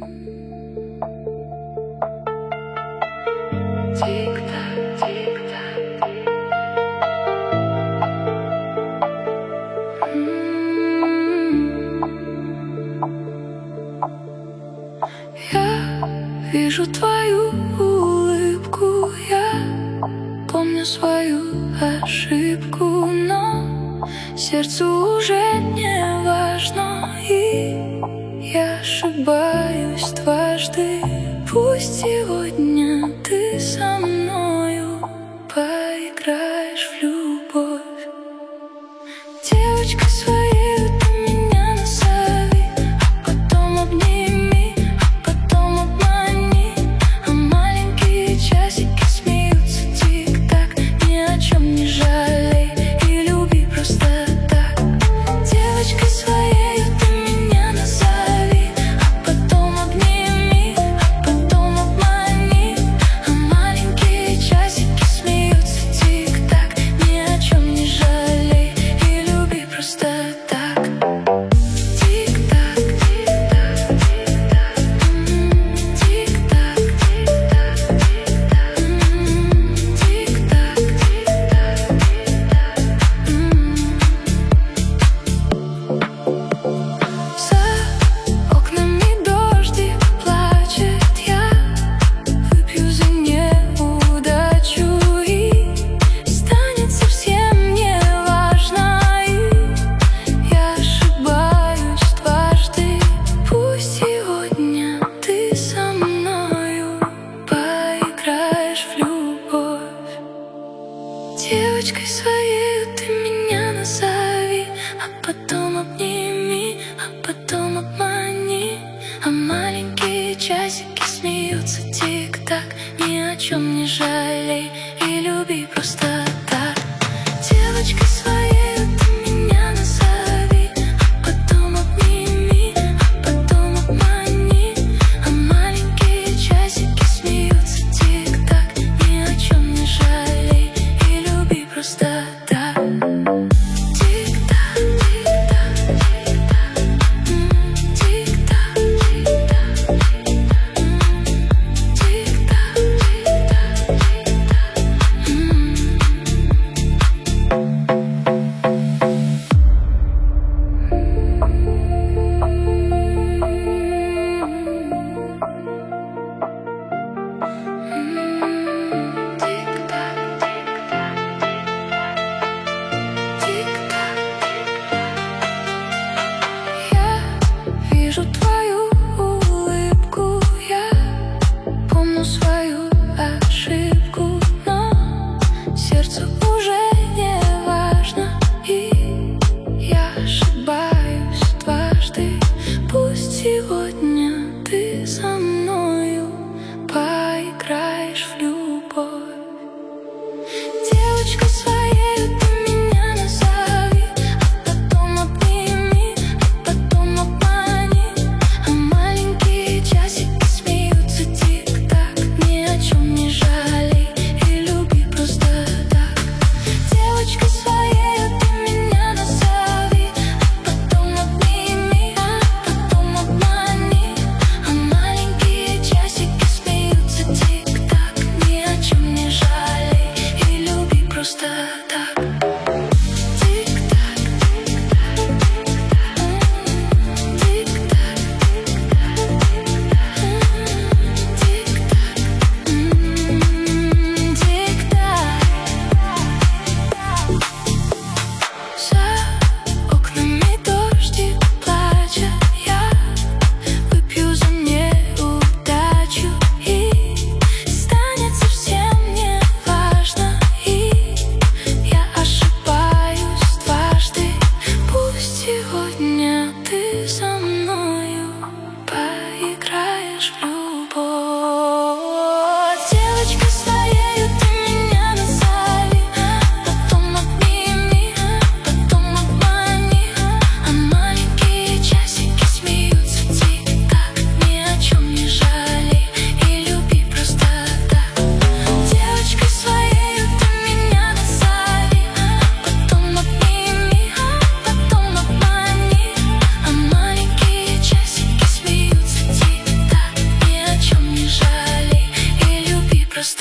Вижу твою улыбку, я помню свою ошибку, но сердцу уже не важно, и я ошибаюсь дважды. Пусть сегодня ты со мною поиграешь в любовь. Девочкой своей ты меня назови, а потом обними, а потом обмани. А маленькие часики смеются тик-так. Ни о чем не жалей и люби просто так. Девочкой своей ты меня назови, а потом обними, а потом обмани. А маленькие часики смеются тик-так. Ни о чем не жалей и люби просто так. Тик-так, тик-так, тик-так, тик-так, тик-так, за окнами дождик плачет, я выпью за неудачу, и станет совсем не важно, и я ошибаюсь дважды. Пусть сегодня ты со мною поиграешь в любовь. Девочкой своей ты меня назови, а потом обними, а потом обмани. А маленькие часики смеются тик-так. Ни о чем не жалей и люби просто так. Девочкой своей ты меня назови, а потом обними, а потом обмани. А маленькие часики смеются тик-так. Ни о чем не жалей и люби просто так. Тик-так, тик-так, тик-так, тик-так, тик-так, тик-так, тик-так.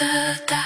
пустота.